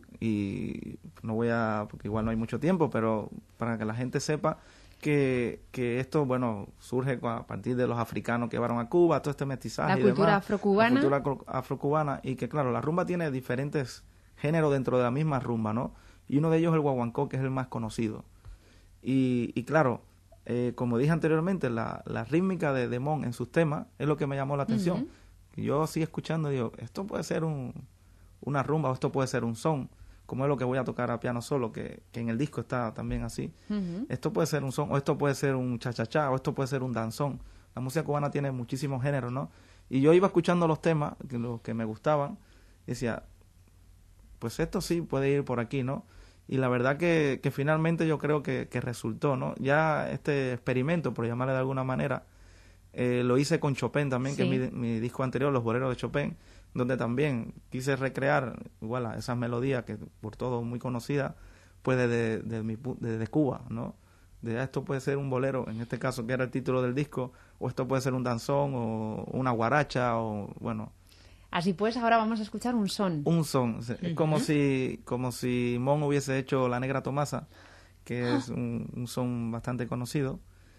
P: Y no porque igual no hay mucho tiempo, pero para que la gente sepa que esto, bueno, surge a partir de los africanos que llevaron a Cuba, todo este mestizaje
C: La
P: y
C: cultura
P: demás,
C: afrocubana.
P: La cultura afrocubana, y que claro, la rumba tiene diferentes géneros dentro de la misma rumba, ¿no? Y uno de ellos es el guaguancó, que es el más conocido. Y claro, como dije anteriormente, la rítmica de Monk en sus temas es lo que me llamó la atención. Y yo así escuchando digo, esto puede ser una rumba, o esto puede ser un son, como es lo que voy a tocar a piano solo, que en el disco está también así. Esto puede ser un son, o esto puede ser un cha-cha-cha, o esto puede ser un danzón. La música cubana tiene muchísimos géneros, ¿no? Y yo iba escuchando los temas, los que me gustaban, y decía, pues esto sí puede ir por aquí, ¿no? Y la verdad que finalmente yo creo que resultó, ¿no? Ya este experimento, por llamarle de alguna manera, lo hice con Chopin también,
C: Sí.
P: que es mi disco anterior, Los Boleros de Chopin, donde también quise recrear igual esas melodías que por todos muy conocidas, pues desde Cuba, ¿no? Esto puede ser un bolero, en este caso que era el título del disco, o esto puede ser un danzón, o una guaracha, o bueno...
C: Así pues, ahora vamos a escuchar un son.
P: Un son, es como si Mon hubiese hecho La Negra Tomasa, que es un son bastante conocido.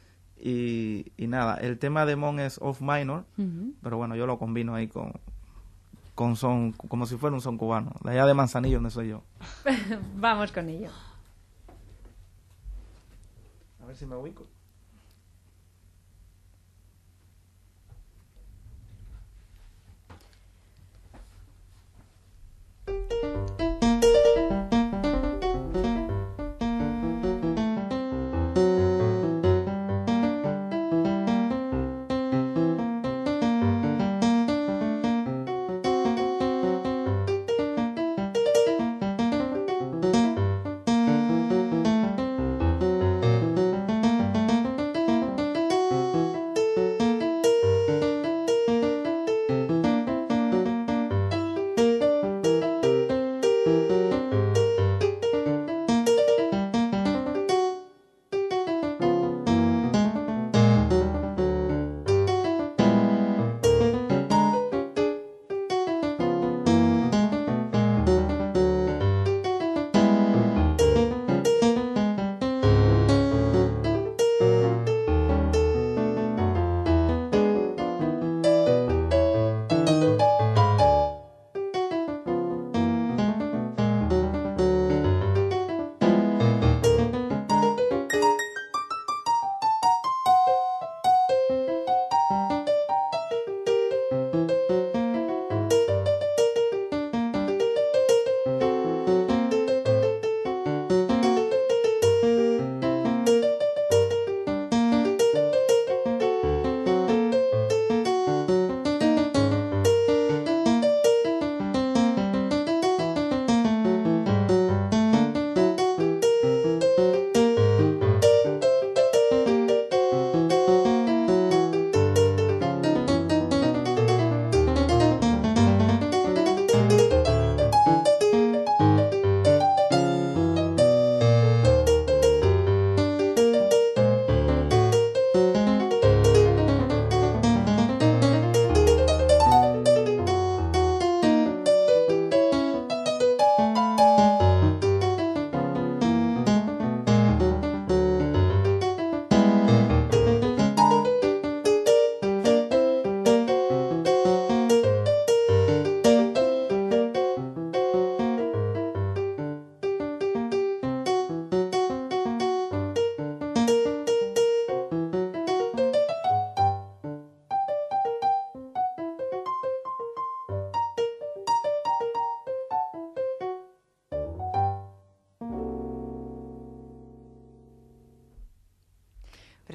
P: Y nada, el tema de Mon es off minor, pero bueno, yo lo combino ahí con son, como si fuera un son cubano, de allá de Manzanillo, donde soy yo.
C: Vamos con ello.
P: A ver si me ubico.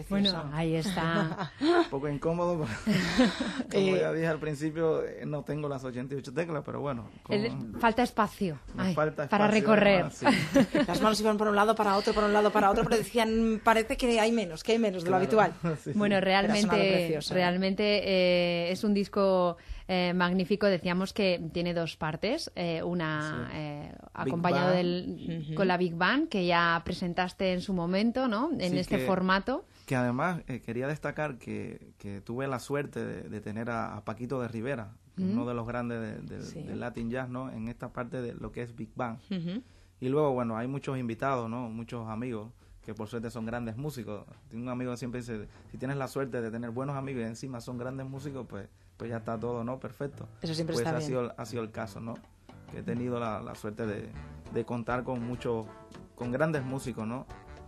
C: Bueno, ahí está.
P: Un poco incómodo, como ya dije al principio, no tengo las 88 teclas, pero bueno.
C: Falta espacio,
P: falta
C: para recorrer.
P: Además, sí.
B: Las manos iban por un lado para otro, pero decían, parece que hay menos de lo habitual.
P: Sí,
C: bueno, realmente es un disco magnífico. Decíamos que tiene dos partes, una acompañado con la Big Band, que ya presentaste en su momento, ¿no? En este formato.
P: Que además quería destacar que tuve la suerte de tener a Paquito de Rivera, uno de los grandes del Latin Jazz, ¿no? En esta parte de lo que es Big Band. Y luego, bueno, hay muchos invitados, ¿no? Muchos amigos que por suerte son grandes músicos. Tengo un amigo que siempre dice, si tienes la suerte de tener buenos amigos y encima son grandes músicos, pues ya está todo, ¿no? Perfecto.
B: Eso siempre
P: pues
B: está bien.
P: Ha sido el caso, ¿no? Que he tenido la suerte de contar con grandes músicos, ¿no?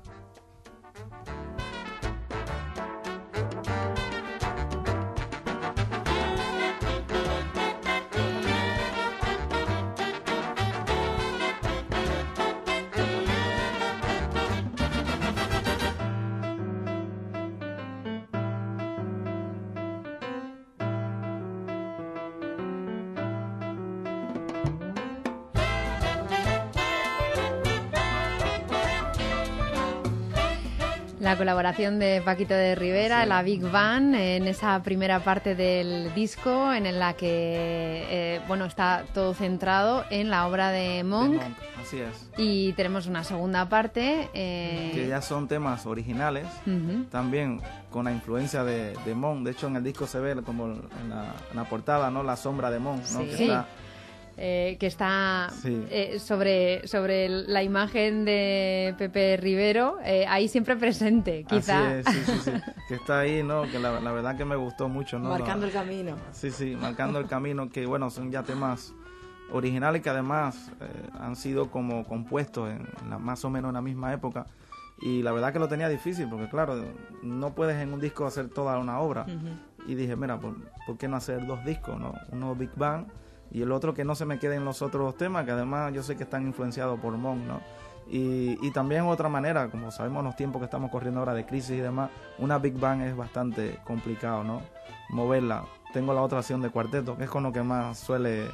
C: La colaboración de Paquito de Rivera, la Big Band, en esa primera parte del disco en la que está todo centrado en la obra de Monk.
P: Así es.
C: Y tenemos una segunda parte.
P: Que ya son temas originales, también con la influencia de Monk. De hecho, en el disco se ve como en la portada, ¿no? La sombra de Monk, ¿no?
C: Sí. Que está sobre la imagen de Pepe Rivero, ahí siempre presente, quizá.
P: Así es, sí. Que está ahí, ¿no? Que la verdad que me gustó mucho, ¿no?
B: Marcando el camino.
P: Sí, marcando el camino, que bueno, son ya temas originales que además han sido como compuestos más o menos en la misma época. Y la verdad que lo tenía difícil, porque claro, no puedes en un disco hacer toda una obra. Y dije, mira, ¿por qué no hacer dos discos, no? Uno Big Bang y el otro que no se me queden los otros temas, que además yo sé que están influenciados por Monk, ¿no? Y también otra manera, como sabemos los tiempos que estamos corriendo ahora de crisis y demás, una Big Bang es bastante complicado, ¿no? Moverla. Tengo la otra opción de cuarteto, que es con lo que más suele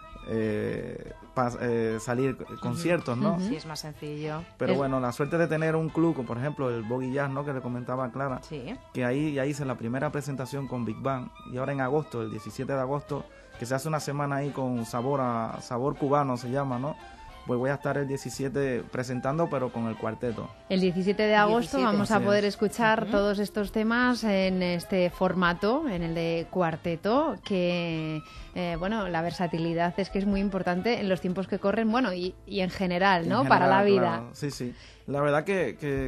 P: salir conciertos, ¿no?
B: Sí, es más sencillo.
P: Pero bueno, la suerte de tener un club, como por ejemplo el Boggy Jazz, ¿no? Que le comentaba a Clara, que ahí ya hice la primera presentación con Big Bang, y ahora en agosto, el 17 de agosto, que se hace una semana ahí con sabor cubano se llama, ¿no? Pues voy a estar el 17 presentando, pero con el cuarteto.
C: El 17 de agosto vamos a poder escuchar todos estos temas en este formato, en el de cuarteto, que, la versatilidad es que es muy importante en los tiempos que corren, y en general, ¿no? Para la vida.
P: Claro. Sí. La verdad que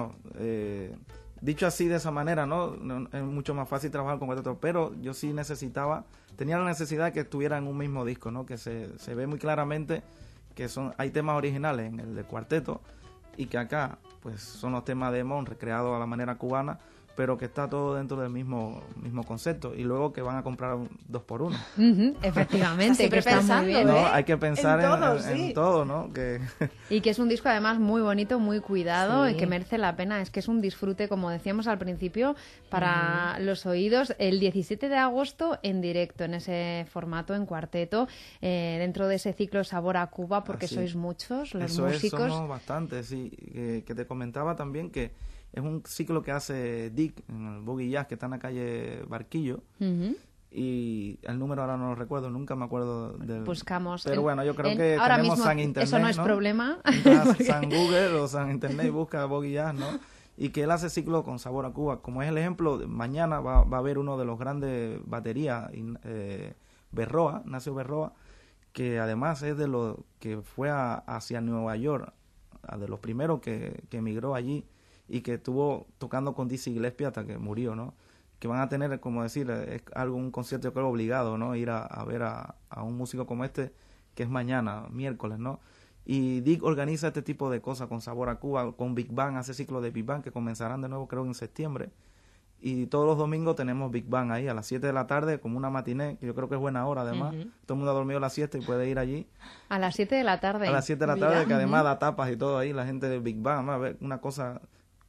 P: dicho así de esa manera, ¿no? Es mucho más fácil trabajar con cuarteto, pero yo sí tenía la necesidad de que estuviera en un mismo disco, ¿no? Que se ve muy claramente que hay temas originales en el de cuarteto y que acá pues son los temas de Monk recreados a la manera cubana, pero que está todo dentro del mismo concepto, y luego que van a comprar un 2x1.
C: Efectivamente, que está muy bien.
P: No, hay que pensar en todo, ¿no?
C: Y que es un disco además muy bonito, muy cuidado, y que merece la pena. Es que es un disfrute, como decíamos al principio, para los oídos. El 17 de agosto en directo, en ese formato, en cuarteto, dentro de ese ciclo Sabor a Cuba, porque sois muchos los músicos.
P: Somos bastantes, sí. Que te comentaba también que es un ciclo que hace Dick en el Boggy Jazz, que está en la calle Barquillo. Y el número ahora no lo recuerdo, nunca me acuerdo del...
C: Buscamos.
P: Pero bueno, yo creo que
C: ahora
P: tenemos
C: mismo
P: San Internet,
C: eso no es problema.
P: San Google o San Internet, busca Boggy Jazz, ¿no? Y que él hace ciclo con Sabor a Cuba. Como es el ejemplo, mañana va a haber uno de los grandes baterías, Ignacio Berroa, que además es de los que fue hacia Nueva York, de los primeros que emigró allí, y que estuvo tocando con Dizzy Gillespie hasta que murió, ¿no? Que van a tener, como decir, es un concierto, yo creo, obligado, ¿no? Ir a ver a un músico como este, que es mañana, miércoles, ¿no? Y Dick organiza este tipo de cosas con Sabor a Cuba, con Big Bang, hace ciclo de Big Bang, que comenzarán de nuevo, creo, en septiembre. Y todos los domingos tenemos Big Bang ahí, a las 7 de la tarde, como una matiné, que yo creo que es buena hora, además. Todo el mundo ha dormido la siesta y puede ir allí.
C: A las 7 de la tarde.
P: A las 7 de la tarde, que además da tapas y todo ahí, la gente de Big Bang, a ver, una cosa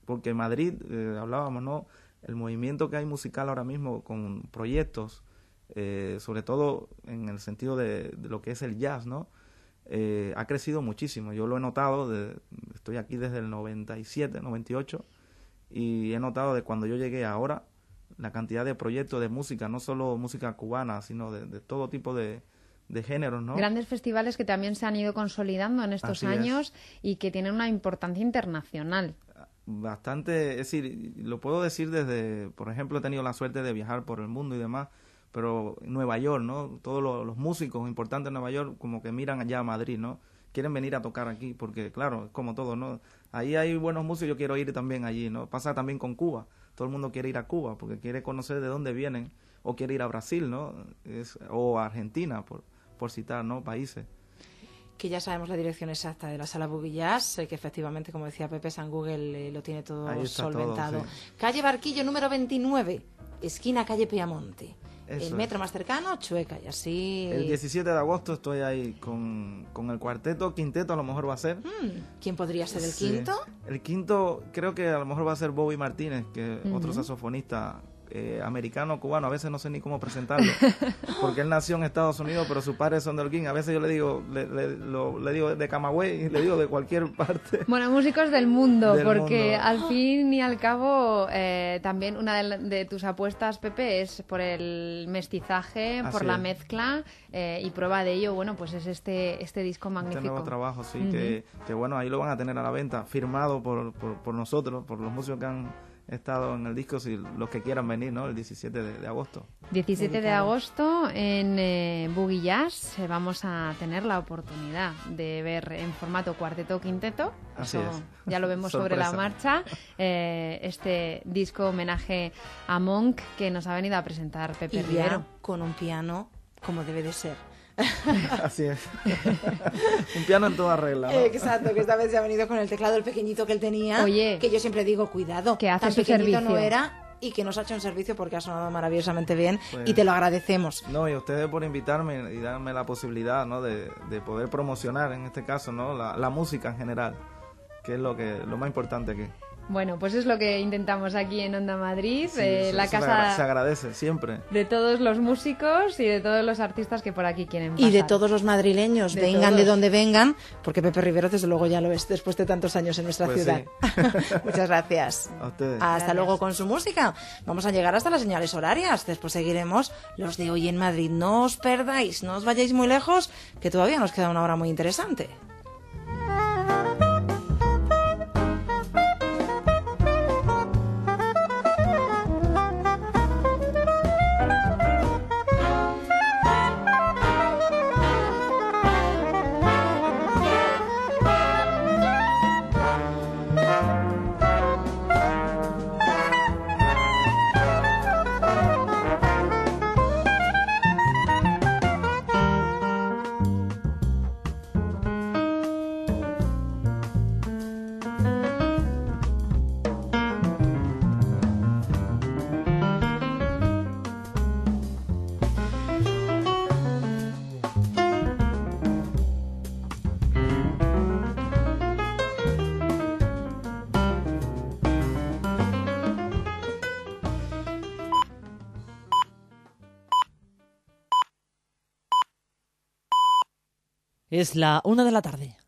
P: porque Madrid, hablábamos, ¿no? El movimiento que hay musical ahora mismo con proyectos, sobre todo en el sentido de lo que es el jazz, ¿no? Ha crecido muchísimo. Yo lo he notado, estoy aquí desde el 97, 98, y he notado de cuando yo llegué a ahora, la cantidad de proyectos de música, no solo música cubana, sino de todo tipo de géneros, ¿no?
C: Grandes festivales que también se han ido consolidando en estos años y que tienen una importancia internacional.
P: Bastante, es decir, lo puedo decir desde, por ejemplo, he tenido la suerte de viajar por el mundo y demás, pero en Nueva York, ¿no? Todos los músicos importantes en Nueva York como que miran allá a Madrid, ¿no? Quieren venir a tocar aquí, porque claro, es como todo, ¿no? Ahí hay buenos músicos, yo quiero ir también allí, ¿no? Pasa también con Cuba, todo el mundo quiere ir a Cuba, porque quiere conocer de dónde vienen, o quiere ir a Brasil, ¿no? O a Argentina, por citar, ¿no? Países.
B: Que ya sabemos la dirección exacta de la Sala Bubillas, que efectivamente, como decía Pepe, San Google lo tiene todo solventado.
P: Todo, sí.
B: Calle Barquillo número 29, esquina calle Piamonte.
P: Eso
B: el metro más cercano, Chueca, y así...
P: El 17 de agosto estoy ahí con el cuarteto, quinteto a lo mejor va a ser.
B: ¿Quién podría ser el quinto?
P: El quinto creo que a lo mejor va a ser Bobby Martínez, que otro saxofonista americano, cubano, a veces no sé ni cómo presentarlo, porque él nació en Estados Unidos, pero sus padres son de Holguín. A veces yo le digo de Camagüey, le digo de cualquier parte.
C: Bueno, músicos del mundo, porque al fin y al cabo también una de tus apuestas, Pepe, es por el mestizaje, por la mezcla, y prueba de ello, bueno, pues es este disco magnífico.
P: Este nuevo trabajo, sí, que bueno, ahí lo van a tener a la venta, firmado por nosotros, por los músicos que han estado en el disco, si los que quieran venir, ¿no? El 17 de agosto.
C: 17 de agosto en Boogie Jazz vamos a tener la oportunidad de ver en formato cuarteto o quinteto.
P: Así es.
C: Ya lo vemos sobre la marcha. Este disco homenaje a Monk que nos ha venido a presentar Pepe Rivero.
B: Con un piano como debe de ser.
P: Así es. Un piano en toda regla, ¿no?
B: Exacto, que esta vez se ha venido con el teclado el pequeñito que él tenía.
C: Oye,
B: que yo siempre digo, cuidado,
C: que hace
B: tan
C: su
B: pequeñito
C: servicio.
B: no era, y que nos ha hecho un servicio porque ha sonado maravillosamente bien, y te lo agradecemos.
P: No, y ustedes por invitarme y darme la posibilidad, ¿no? de poder promocionar, en este caso, ¿no? La música en general, que es lo más importante aquí.
C: Bueno, pues es lo que intentamos aquí en Onda Madrid,
P: Sí,
C: la casa
P: se agradece siempre.
C: de todos los músicos y de todos los artistas que por aquí quieren pasar.
B: Y de todos los madrileños, vengan de donde vengan, porque Pepe Rivero desde luego ya lo es después de tantos años en nuestra ciudad.
P: Sí.
B: Muchas gracias.
P: A ustedes.
B: Hasta luego con su música. Vamos a llegar hasta las señales horarias. Después seguiremos los de Hoy en Madrid. No os perdáis, no os vayáis muy lejos, que todavía nos queda una hora muy interesante.
Q: Es la 1 de la tarde.